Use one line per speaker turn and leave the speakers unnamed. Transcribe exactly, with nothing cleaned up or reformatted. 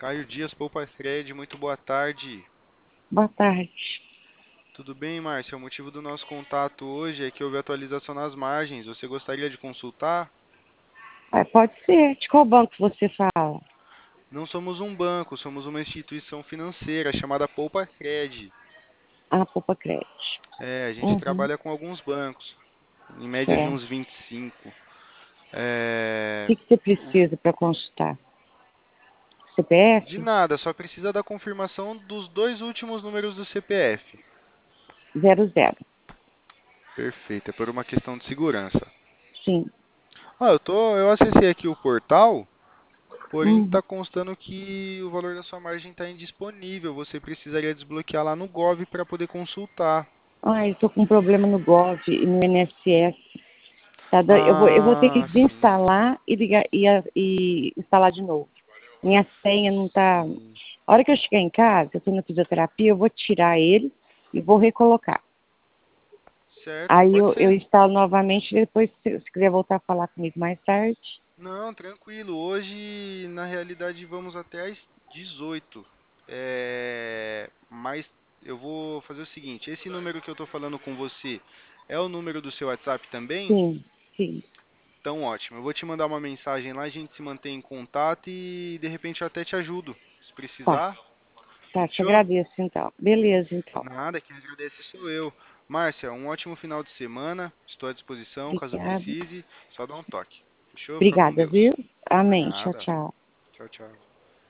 Caio Dias, Poupa Fred, muito boa tarde.
Boa tarde.
Tudo bem, Márcia? O motivo do nosso contato hoje é que houve atualização nas margens. Você gostaria de consultar?
Ah, pode ser. De qual banco você fala?
Não somos um banco, somos uma instituição financeira chamada Poupa Fred.
Ah, Poupa Crédito.
É, a gente
Uhum,
trabalha com alguns bancos, em média de
certo.
uns vinte e cinco.
O
É,
que, que você
o-
precisa para consultar?
de
C P F?
nada, só precisa da confirmação dos dois últimos números do C P F.
Zero zero.
Perfeito, é por uma questão de segurança.
Sim.
Ah, eu tô, eu acessei aqui o portal. Porém,
Uhum.
está constando que o valor da sua margem está indisponível. Você precisaria desbloquear lá no Gov para poder consultar.
Ah, eu tô com um problema no Gov e no I N S S. Tá dan- eu, vou, eu vou ter que
Ah, sim,
desinstalar e, ligar, e, a- e instalar de novo. Minha senha não tá.
sim.
A hora que eu chegar em casa, eu tô na fisioterapia, eu vou tirar ele e vou recolocar.
Certo,
Aí
pode
eu, eu
ser.
instalo novamente, depois, se, se quiser voltar a falar comigo mais tarde.
Não, tranquilo. Hoje, na realidade, vamos até às dezoito. É... Mas eu vou fazer o seguinte: esse número que eu estou falando com você é o número do seu WhatsApp também?
Sim, sim.
Então, ótimo. Eu vou te mandar uma mensagem lá, a gente se mantém em contato e de repente eu até te ajudo, se
Tá,
precisar.
tá, te
Fechou?
agradeço então. Beleza, então.
Nada, quem agradece sou eu. Márcia, um ótimo final de semana. Estou à disposição, caso
Obrigada.
precise, só dá um toque. Fechou? Fica com
Obrigada,
Deus.
viu? Amém. Tchau,
Nada.
tchau.
Tchau, tchau.